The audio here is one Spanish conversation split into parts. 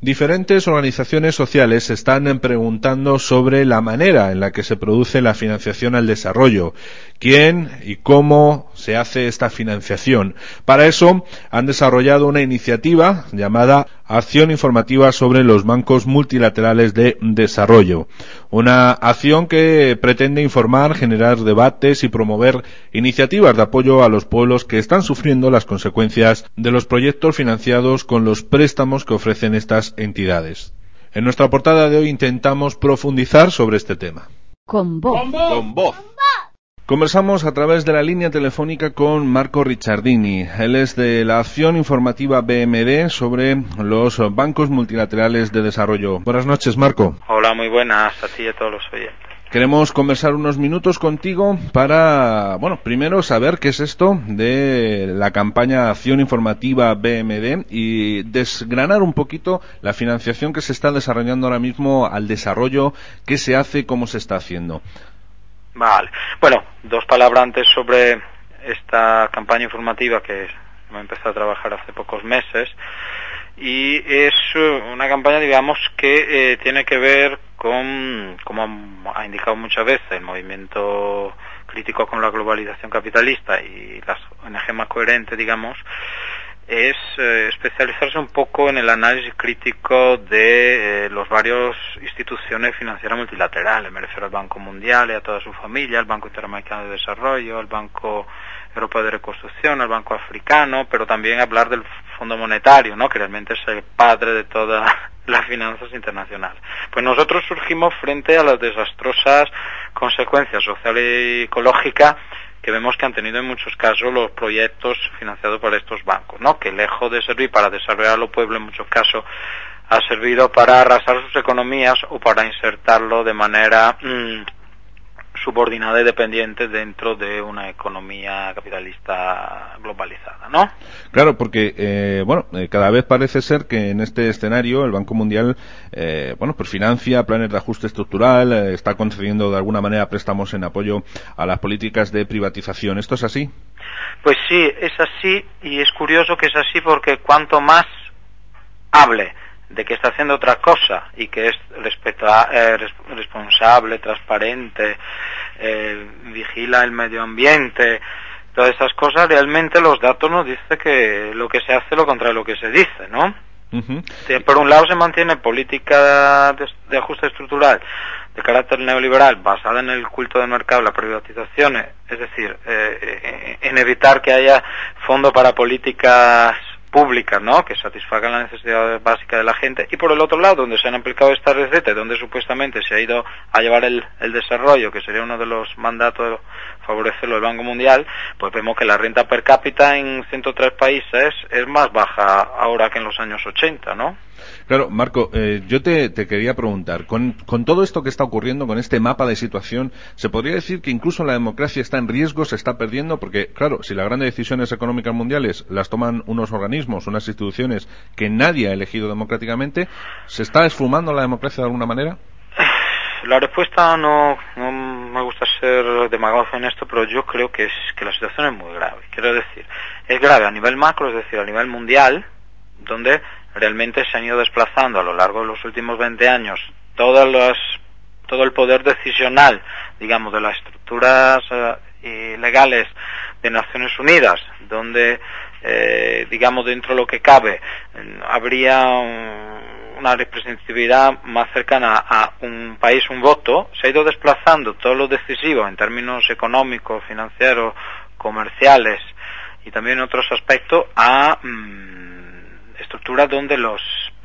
Diferentes organizaciones sociales se están preguntando sobre la manera en la que se produce la financiación al desarrollo, quién y cómo se hace esta financiación. Para eso han desarrollado una iniciativa llamada Acción Informativa sobre los Bancos Multilaterales de Desarrollo. Una acción que pretende informar, generar debates y promover iniciativas de apoyo a los pueblos que están sufriendo las consecuencias de los proyectos financiados con los préstamos que ofrecen estas entidades. En nuestra portada de hoy intentamos profundizar sobre este tema. Con voz. Con voz. Conversamos a través de la línea telefónica con Marco Ricciardini. Él es de la Acción Informativa BMD sobre los bancos multilaterales de desarrollo. Buenas noches, Marco. Hola, muy buenas a ti y a todos los oyentes. Queremos conversar unos minutos contigo para, primero saber qué es esto de la campaña Acción Informativa BMD y desgranar un poquito la financiación que se está desarrollando ahora mismo al desarrollo, qué se hace, cómo se está haciendo. Vale. Bueno, dos palabras antes sobre esta campaña informativa que hemos empezado a trabajar hace pocos meses, y es una campaña, digamos, que tiene que ver con, como ha indicado muchas veces, el movimiento crítico con la globalización capitalista y las ONG más coherentes, digamos, es especializarse un poco en el análisis crítico de los varios instituciones financieras multilaterales. Me refiero al Banco Mundial y a toda su familia, al Banco Interamericano de Desarrollo, al Banco Europeo de Reconstrucción, al Banco Africano, pero también hablar del Fondo Monetario, ¿no?, que realmente es el padre de todas las finanzas internacionales. Pues nosotros surgimos frente a las desastrosas consecuencias sociales y ecológicas que vemos que han tenido en muchos casos los proyectos financiados por estos bancos, ¿no?, que lejos de servir para desarrollar a los pueblos, en muchos casos ha servido para arrasar sus economías o para insertarlo de manera subordinada y dependiente dentro de una economía capitalista globalizada, ¿no? Claro, porque cada vez parece ser que en este escenario el Banco Mundial pues financia planes de ajuste estructural, está concediendo de alguna manera préstamos en apoyo a las políticas de privatización. ¿Esto es así? Pues sí, es así, y es curioso que es así porque cuanto más hable de que está haciendo otra cosa y que es responsable, transparente, vigila el medio ambiente, todas esas cosas, realmente los datos nos dicen que lo que se hace lo contrario de lo que se dice, ¿no? Uh-huh. Por un lado se mantiene política de ajuste estructural de carácter neoliberal basada en el culto de mercado, las privatizaciones, es decir, en evitar que haya fondo para políticas públicas, ¿no?, que satisfagan las necesidades básicas de la gente, y por el otro lado, donde se han aplicado estas recetas, donde supuestamente se ha ido a llevar el desarrollo, que sería uno de los mandatos favorecerlo del Banco Mundial, pues vemos que la renta per cápita en 103 países es más baja ahora que en los años 80, ¿no? Claro, Marco, yo te quería preguntar, con todo esto que está ocurriendo, con este mapa de situación, ¿se podría decir que incluso la democracia está en riesgo, se está perdiendo? Porque, claro, si las grandes decisiones económicas mundiales las toman unos organismos, unas instituciones que nadie ha elegido democráticamente, ¿se está esfumando la democracia de alguna manera? La respuesta no me gusta ser demagogo en esto, pero yo creo que la situación es muy grave. Quiero decir, es grave a nivel macro, es decir, a nivel mundial, donde realmente se han ido desplazando a lo largo de los últimos 20 años todo el poder decisional, digamos, de las estructuras legales de Naciones Unidas, donde, digamos, dentro de lo que cabe, habría una representatividad más cercana a un país, un voto. Se ha ido desplazando todo lo decisivo en términos económicos, financieros, comerciales y también en otros aspectos a estructuras donde los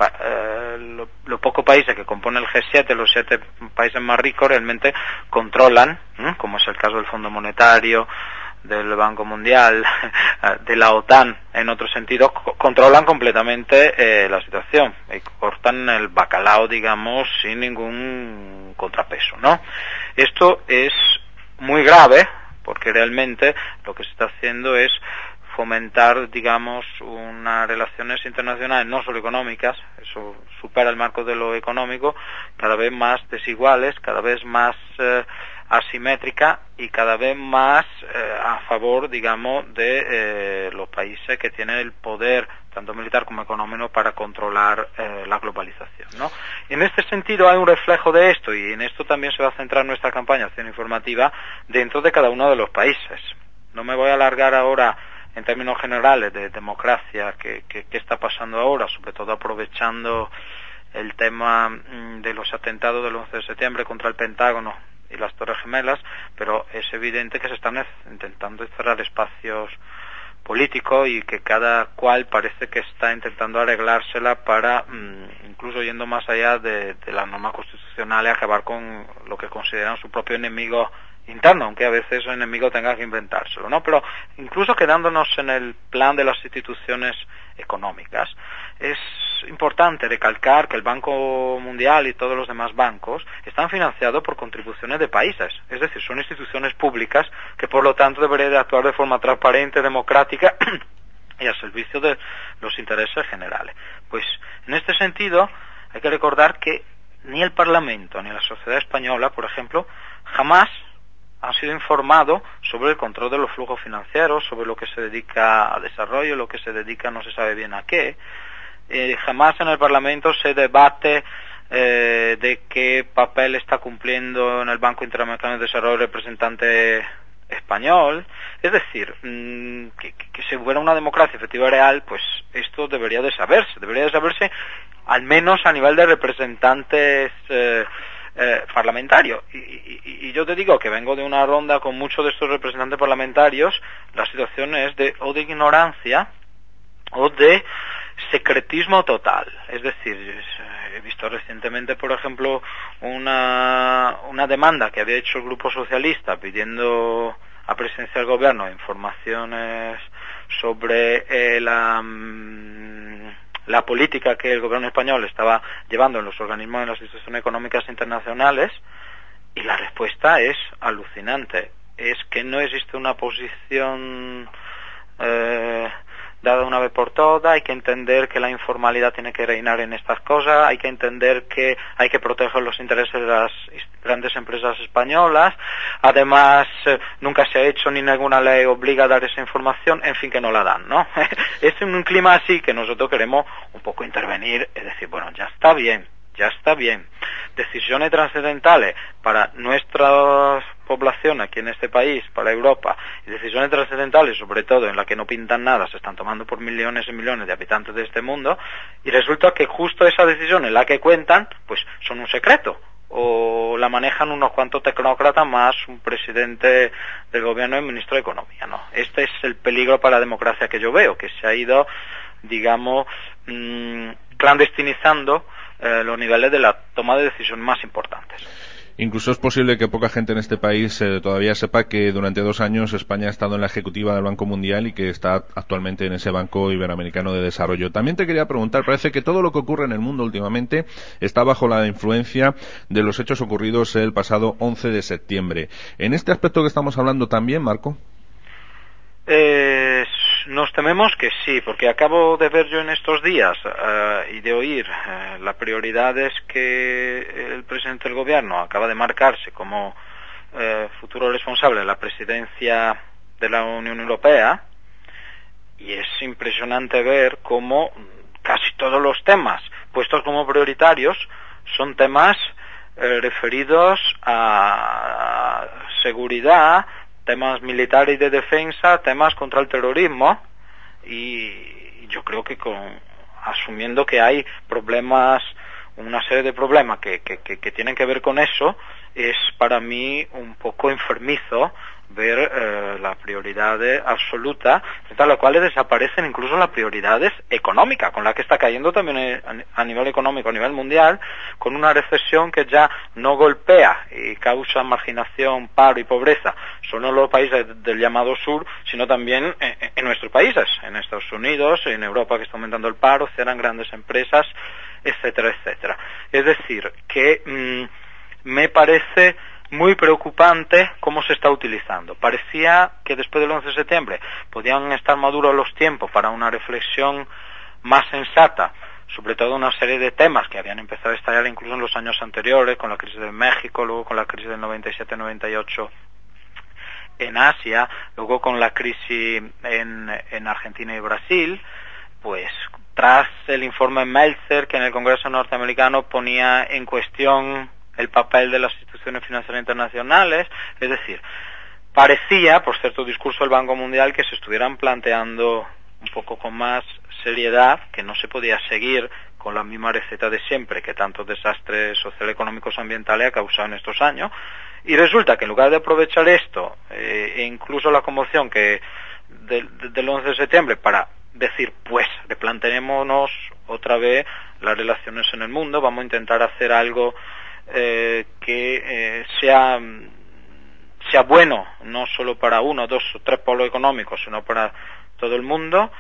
pocos países que componen el G7, los 7 países más ricos, realmente controlan, como es el caso del Fondo Monetario, del Banco Mundial, de la OTAN, en otro sentido, controlan completamente la situación y cortan el bacalao, digamos, sin ningún contrapeso, ¿no? Esto es muy grave porque realmente lo que se está haciendo es fomentar, digamos, unas relaciones internacionales no solo económicas, eso supera el marco de lo económico, cada vez más desiguales, cada vez más asimétrica y cada vez más a favor, digamos, de los países que tienen el poder, tanto militar como económico, para controlar la globalización, ¿no? En este sentido hay un reflejo de esto, y en esto también se va a centrar nuestra campaña de acción informativa dentro de cada uno de los países. No me voy a alargar ahora en términos generales de democracia, qué está pasando ahora, sobre todo aprovechando el tema de los atentados del 11 de septiembre contra el Pentágono y las Torres Gemelas, pero es evidente que se están intentando cerrar espacios políticos y que cada cual parece que está intentando arreglársela para, incluso yendo más allá de las normas constitucionales, acabar con lo que consideran su propio enemigo interno, aunque a veces el enemigo tenga que inventárselo, ¿no? Pero incluso quedándonos en el plan de las instituciones económicas, es importante recalcar que el Banco Mundial y todos los demás bancos están financiados por contribuciones de países, es decir, son instituciones públicas que por lo tanto deberían de actuar de forma transparente, democrática y al servicio de los intereses generales. Pues en este sentido hay que recordar que ni el Parlamento ni la sociedad española, por ejemplo, jamás han sido informados sobre el control de los flujos financieros, sobre lo que se dedica a desarrollo, lo que se dedica no se sabe bien a qué. Jamás en el Parlamento se debate de qué papel está cumpliendo en el Banco Interamericano de Desarrollo el representante español. Es decir, que si hubiera una democracia efectiva y real, pues esto debería de saberse al menos a nivel de representantes parlamentario, y yo te digo que vengo de una ronda con muchos de estos representantes parlamentarios. La situación es o de ignorancia o de secretismo total. Es decir, he visto recientemente, por ejemplo, una demanda que había hecho el Grupo Socialista pidiendo a Presidencia del Gobierno informaciones sobre la política que el gobierno español estaba llevando en los organismos de las instituciones económicas internacionales, y la respuesta es alucinante. Es que no existe una posición dada una vez por todas. Hay que entender que la informalidad tiene que reinar en estas cosas, hay que entender que hay que proteger los intereses de las grandes empresas españolas. Además, nunca se ha hecho ni ninguna ley obliga a dar esa información, en fin, que no la dan, ¿no? Es en un clima así que nosotros queremos un poco intervenir, es decir, bueno, ya está bien. Decisiones trascendentales para nuestra población aquí en este país, para Europa, y decisiones trascendentales sobre todo en las que no pintan nada, se están tomando por millones y millones de habitantes de este mundo, y resulta que justo esa decisión en la que cuentan, pues son un secreto, o la manejan unos cuantos tecnócratas más un presidente del gobierno y ministro de Economía, ¿no? Este es el peligro para la democracia que yo veo, que se ha ido, digamos, clandestinizando los niveles de la toma de decisiones más importantes. Incluso es posible que poca gente en este país todavía sepa que durante 2 años España ha estado en la ejecutiva del Banco Mundial y que está actualmente en ese Banco Iberoamericano de Desarrollo. También te quería preguntar, parece que todo lo que ocurre en el mundo últimamente está bajo la influencia de los hechos ocurridos el pasado 11 de septiembre. ¿En este aspecto que estamos hablando también, Marco? Nos tememos que sí, porque acabo de ver yo en estos días y de oír las prioridades que el presidente del gobierno acaba de marcarse como futuro responsable de la presidencia de la Unión Europea, y es impresionante ver cómo casi todos los temas puestos como prioritarios son temas referidos a seguridad, temas militares y de defensa, temas contra el terrorismo, y yo creo que asumiendo que hay problemas, una serie de problemas que tienen que ver con eso, es para mí un poco enfermizo ver las prioridades absolutas, entre las cuales desaparecen incluso las prioridades económicas, con las que está cayendo también a nivel económico, a nivel mundial, con una recesión que ya no golpea y causa marginación, paro y pobreza, solo en los países del llamado sur, sino también en nuestros países, en Estados Unidos, en Europa, que está aumentando el paro, cierran grandes empresas, etcétera, etcétera. Es decir, que me parece muy preocupante cómo se está utilizando. Parecía que después del 11 de septiembre podían estar maduros los tiempos para una reflexión más sensata sobre todo una serie de temas que habían empezado a estallar incluso en los años anteriores, con la crisis de México, luego con la crisis del 97-98 en Asia, luego con la crisis en Argentina y Brasil, pues tras el informe Meltzer, que en el Congreso norteamericano ponía en cuestión el papel de las instituciones financieras internacionales, es decir, parecía, por cierto discurso del Banco Mundial, que se estuvieran planteando un poco con más seriedad, que no se podía seguir con la misma receta de siempre, que tantos desastres socioeconómicos ambientales ha causado en estos años, y resulta que en lugar de aprovechar esto, e incluso la conmoción que del 11 de septiembre para decir, pues, replanteémonos otra vez las relaciones en el mundo, vamos a intentar hacer algo que sea bueno, no solo para uno, dos o tres polos económicos, sino para todo el mundo,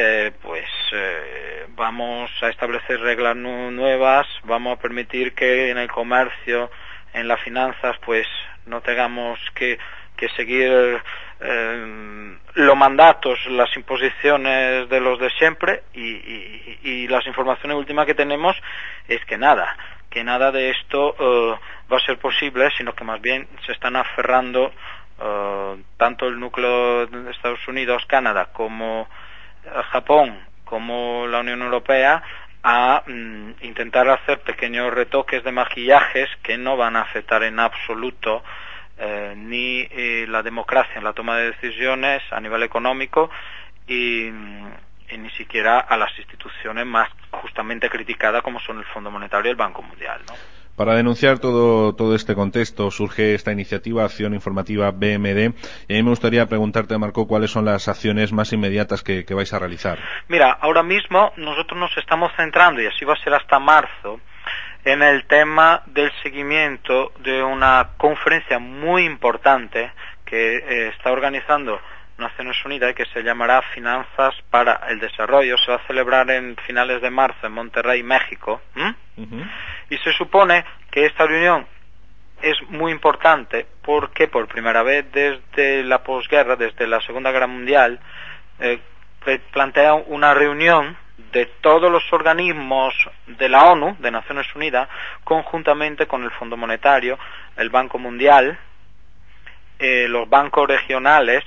vamos a establecer reglas nuevas, vamos a permitir que en el comercio, en las finanzas, pues no tengamos que seguir los mandatos, las imposiciones de los de siempre, y las informaciones últimas que tenemos es que nada de esto va a ser posible, sino que más bien se están aferrando tanto el núcleo de Estados Unidos, Canadá, como Japón, como la Unión Europea, a intentar hacer pequeños retoques de maquillajes que no van a afectar en absoluto ni la democracia en la toma de decisiones a nivel económico y ni siquiera a las instituciones más justamente criticadas como son el Fondo Monetario y el Banco Mundial, ¿no? Para denunciar todo este contexto surge esta iniciativa Acción Informativa BMD, y a mí me gustaría preguntarte, Marco, cuáles son las acciones más inmediatas que vais a realizar. Mira, ahora mismo nosotros nos estamos centrando, y así va a ser hasta marzo, en el tema del seguimiento de una conferencia muy importante que está organizando Naciones Unidas y que se llamará Finanzas para el Desarrollo. Se va a celebrar en finales de marzo en Monterrey, México. Y se supone que esta reunión es muy importante porque por primera vez desde la posguerra, desde la Segunda Guerra Mundial, plantea una reunión de todos los organismos de la ONU, de Naciones Unidas, conjuntamente con el Fondo Monetario, el Banco Mundial, los bancos regionales,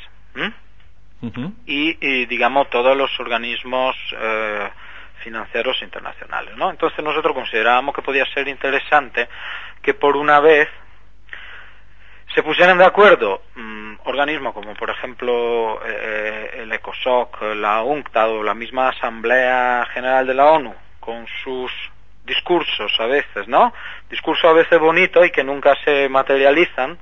y digamos todos los organismos financieros internacionales, ¿no? Entonces nosotros considerábamos que podía ser interesante que por una vez se pusieran de acuerdo organismos como por ejemplo el ECOSOC, la UNCTAD o la misma Asamblea General de la ONU, con sus discursos a veces, ¿no? Discursos a veces bonitos y que nunca se materializan,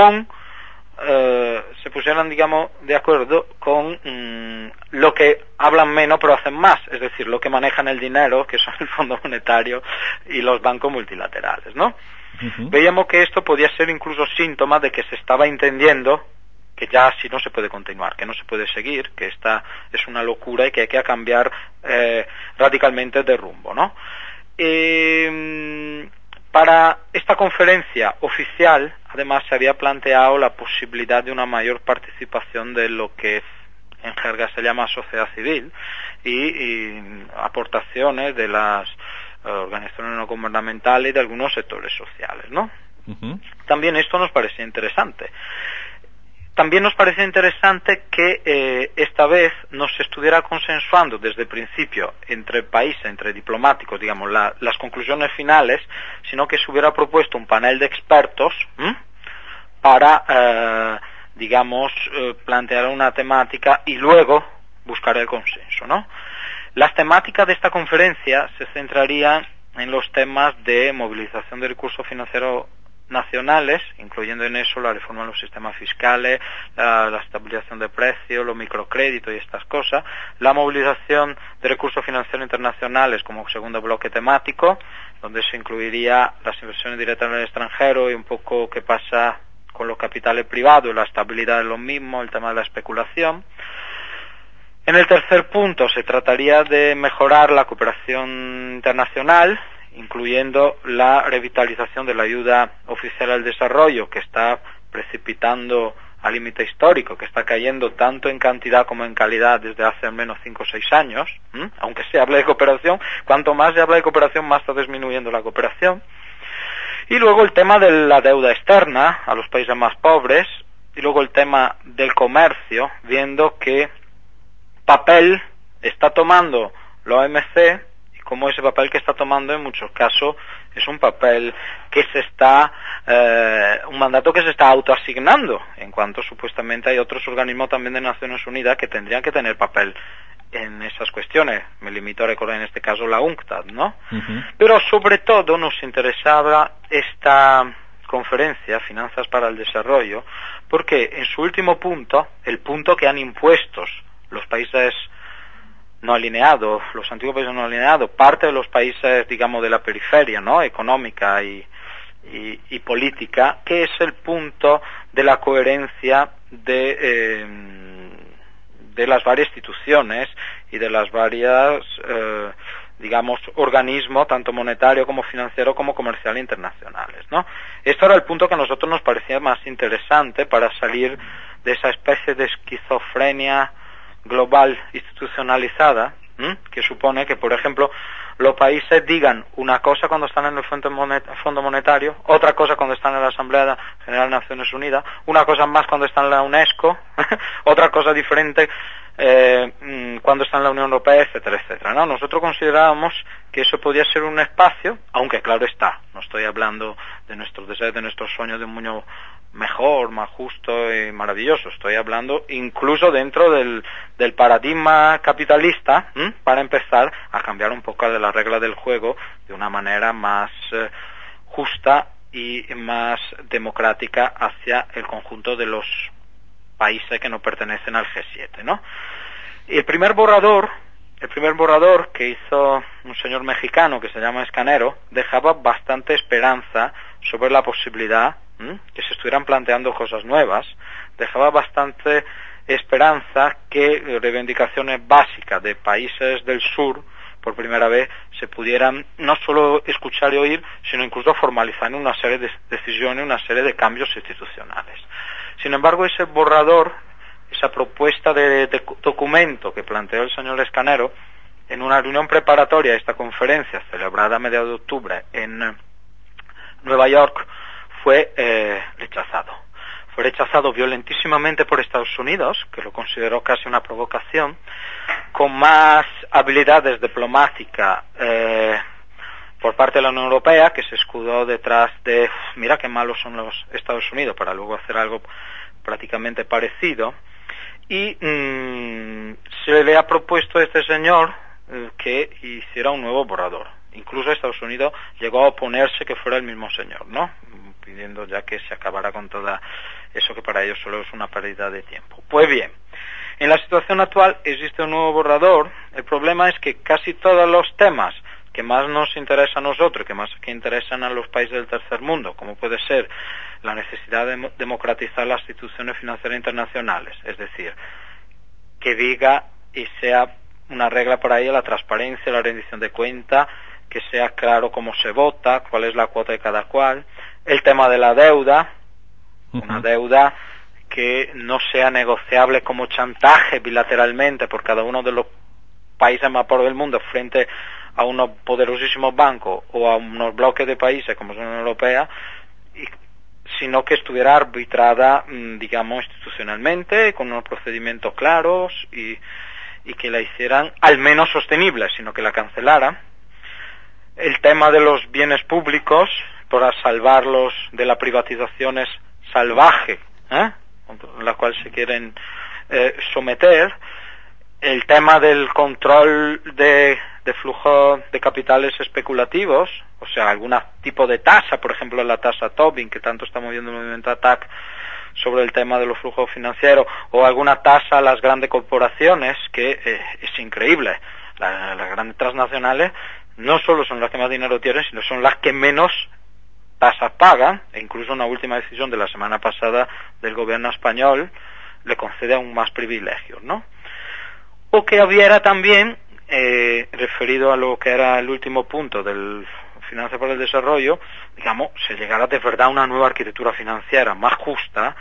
se pusieran, digamos, de acuerdo con lo que hablan menos pero hacen más, es decir, lo que manejan el dinero, que son el Fondo Monetario y los bancos multilaterales, ¿no? Veíamos que esto podía ser incluso síntoma de que se estaba entendiendo que ya así no se puede continuar, que no se puede seguir, que esta es una locura y que hay que cambiar radicalmente de rumbo, ¿no? Para esta conferencia oficial, además, se había planteado la posibilidad de una mayor participación de lo que en jerga se llama sociedad civil y aportaciones de las organizaciones no gubernamentales y de algunos sectores sociales, ¿no? También esto nos parecía interesante. También nos parecía interesante que esta vez no se estuviera consensuando desde el principio entre países, entre diplomáticos, digamos, las conclusiones finales, sino que se hubiera propuesto un panel de expertos para, plantear una temática y luego buscar el consenso, ¿no? Las temáticas de esta conferencia se centrarían en los temas de movilización de recursos financieros nacionales, incluyendo en eso la reforma de los sistemas fiscales, la estabilización de precios, los microcréditos y estas cosas, la movilización de recursos financieros internacionales como segundo bloque temático, donde se incluiría las inversiones directas en el extranjero y un poco qué pasa con los capitales privados y la estabilidad de los mismos, el tema de la especulación. En el tercer punto se trataría de mejorar la cooperación internacional, incluyendo la revitalización de la ayuda oficial al desarrollo, que está precipitando al límite histórico, que está cayendo tanto en cantidad como en calidad desde hace al menos 5 o 6 años, aunque se hable de cooperación, cuanto más se habla de cooperación, más está disminuyendo la cooperación. Y luego el tema de la deuda externa a los países más pobres, y luego el tema del comercio, viendo que papel está tomando la OMC, y como ese papel que está tomando en muchos casos es un papel que se está, un mandato que se está autoasignando, en cuanto supuestamente hay otros organismos también de Naciones Unidas que tendrían que tener papel en esas cuestiones. Me limito a recordar en este caso la UNCTAD, ¿no? Uh-huh. Pero sobre todo nos interesaba esta conferencia, Finanzas para el Desarrollo, porque en su último punto, el punto que han impuesto los países no alineados, los antiguos países no alineados, parte de los países, digamos, de la periferia, ¿no?, económica y política, que es el punto de la coherencia de las varias instituciones y de las varias, digamos, organismos, tanto monetario como financiero como comercial internacionales, ¿no? Esto era el punto que a nosotros nos parecía más interesante para salir de esa especie de esquizofrenia global institucionalizada, que supone que, por ejemplo, los países digan una cosa cuando están en el Fondo Monetario, otra cosa cuando están en la Asamblea General de Naciones Unidas, una cosa más cuando están en la UNESCO, otra cosa diferente cuando están en la Unión Europea, etcétera, etcétera, ¿no? Nosotros considerábamos que eso podía ser un espacio, aunque claro está, no estoy hablando de nuestros deseos, de nuestros sueños de un mundo mejor, más justo y maravilloso, estoy hablando incluso dentro del paradigma capitalista, para empezar a cambiar un poco de las reglas del juego de una manera más justa y más democrática hacia el conjunto de los países que no pertenecen al G7, ¿no? Y el primer borrador que hizo un señor mexicano que se llama Scanero dejaba bastante esperanza sobre la posibilidad que se estuvieran planteando cosas nuevas, dejaba bastante esperanza que reivindicaciones básicas de países del sur por primera vez se pudieran no solo escuchar y oír, sino incluso formalizar en una serie de decisiones, una serie de cambios institucionales. Sin embargo, ese borrador, esa propuesta de documento que planteó el señor Scanero en una reunión preparatoria a esta conferencia celebrada a mediados de octubre en Nueva York, fue rechazado. Fue rechazado violentísimamente por Estados Unidos, que lo consideró casi una provocación, con más habilidades diplomáticas por parte de la Unión Europea, que se escudó detrás de mira qué malos son los Estados Unidos, para luego hacer algo prácticamente parecido, y se le ha propuesto a este señor que hiciera un nuevo borrador. Incluso Estados Unidos llegó a oponerse que fuera el mismo señor, ¿no?, pidiendo ya que se acabara con todo eso que para ellos solo es una pérdida de tiempo. Pues bien, en la situación actual existe un nuevo borrador. El problema es que casi todos los temas que más nos interesan a nosotros, que interesan a los países del tercer mundo, como puede ser la necesidad de democratizar las instituciones financieras internacionales, es decir, que diga y sea una regla para ello la transparencia, la rendición de cuentas, que sea claro cómo se vota, cuál es la cuota de cada cual, el tema de la deuda, una deuda que no sea negociable como chantaje bilateralmente por cada uno de los países más pobres del mundo frente a unos poderosísimos bancos o a unos bloques de países como la Unión Europea, sino que estuviera arbitrada, digamos, institucionalmente, con unos procedimientos claros y que la hicieran al menos sostenible, sino que la cancelaran. El tema de los bienes públicos, para salvarlos de las privatizaciones salvaje, con la cual se quieren someter. El tema del control de flujo de capitales especulativos, o sea, algún tipo de tasa, por ejemplo la tasa Tobin, que tanto está moviendo el movimiento ATTAC sobre el tema de los flujos financieros, o alguna tasa a las grandes corporaciones, que es increíble. Las grandes transnacionales no solo son las que más dinero tienen, sino son las que menos tasas pagan, e incluso una última decisión de la semana pasada del gobierno español le concede aún más privilegios, ¿no? O que hubiera también, referido a lo que era el último punto del Finanzas para el Desarrollo, digamos, se llegara de verdad a una nueva arquitectura financiera más justa,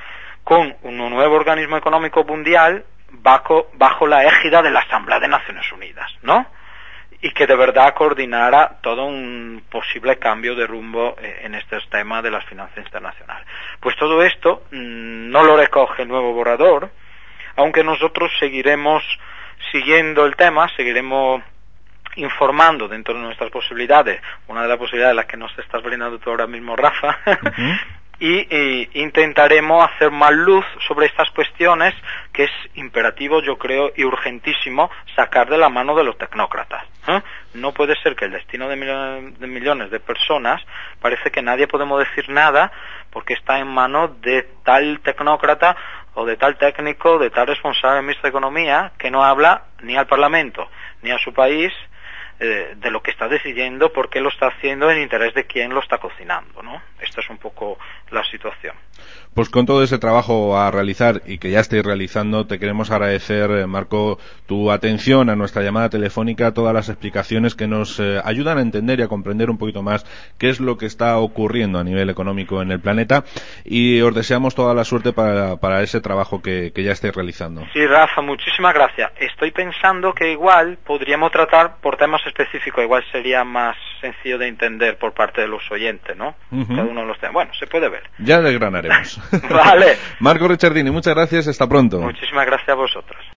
con un nuevo organismo económico mundial bajo la égida de la Asamblea de Naciones Unidas, ¿no? Y que de verdad coordinara todo un posible cambio de rumbo en estos temas de las finanzas internacionales. Pues todo esto no lo recoge el nuevo borrador, aunque nosotros seguiremos siguiendo el tema, seguiremos informando dentro de nuestras posibilidades, una de las posibilidades las que nos estás brindando tú ahora mismo, Rafa, y intentaremos hacer más luz sobre estas cuestiones que es imperativo, yo creo, y urgentísimo sacar de la mano de los tecnócratas. No puede ser que el destino de millones de personas, parece que nadie podemos decir nada porque está en manos de tal tecnócrata o de tal técnico, de tal responsable del Ministerio de Economía, que no habla ni al Parlamento ni a su país de lo que está decidiendo, porque lo está haciendo en interés de quien lo está cocinando, ¿no? Esta es un poco la situación. Pues con todo ese trabajo a realizar y que ya estáis realizando, te queremos agradecer, Marco, tu atención a nuestra llamada telefónica, todas las explicaciones que nos ayudan a entender y a comprender un poquito más qué es lo que está ocurriendo a nivel económico en el planeta, y os deseamos toda la suerte para ese trabajo que ya estáis realizando. Sí, Rafa, muchísimas gracias. Estoy pensando que igual podríamos tratar por temas específicos, igual sería más sencillo de entender por parte de los oyentes, ¿no? Cada uno de los temas. Bueno, se puede ver. Ya desgranaremos. Vale. Marco Ricciardini, muchas gracias, hasta pronto. Muchísimas gracias a vosotros.